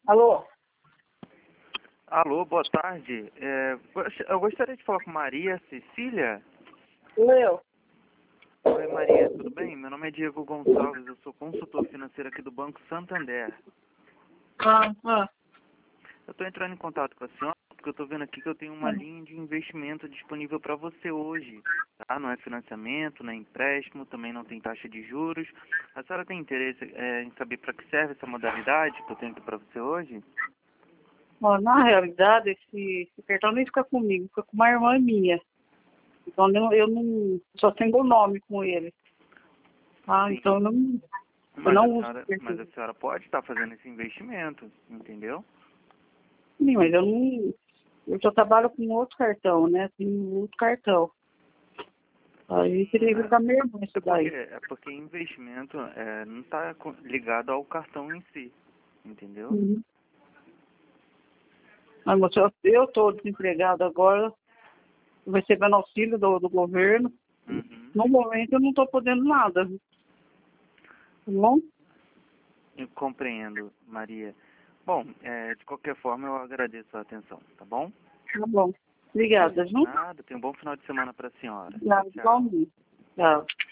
Alô? Alô, boa tarde. Eu gostaria de falar com Maria Cecília. Eu. Oi, Maria, tudo bem? Meu nome é Diego Gonçalves, eu sou consultor financeiro aqui do Banco Santander. Eu estou entrando em contato com a senhora porque eu estou vendo aqui que eu tenho uma linha de investimento disponível para você hoje. Tá? Não é financiamento, não é empréstimo, também não tem taxa de juros. A senhora tem interesse em saber para que serve essa modalidade que eu tenho aqui para você hoje? Ó, na realidade, esse cartão nem fica comigo, fica com uma irmã minha. Então eu não só tenho o nome com ele. Ah, Sim. então eu não uso esse cartão. Mas a senhora pode estar fazendo esse investimento, entendeu? Sim, mas eu não. Eu só trabalho com outro cartão, né? Tenho outro cartão. Aí teria que ficar minha irmã isso daí. É porque investimento não está ligado ao cartão em si, entendeu? Uhum. Mas moça, eu estou desempregado agora, recebendo auxílio do governo. Uhum. No momento eu não estou podendo nada. Tá bom? Eu compreendo, Maria. Bom, de qualquer forma eu agradeço a atenção, tá bom? Tá bom. Obrigada, viu? Nada, tenha um bom final de semana para a senhora. Obrigada, Tchau. igualmente. Tchau.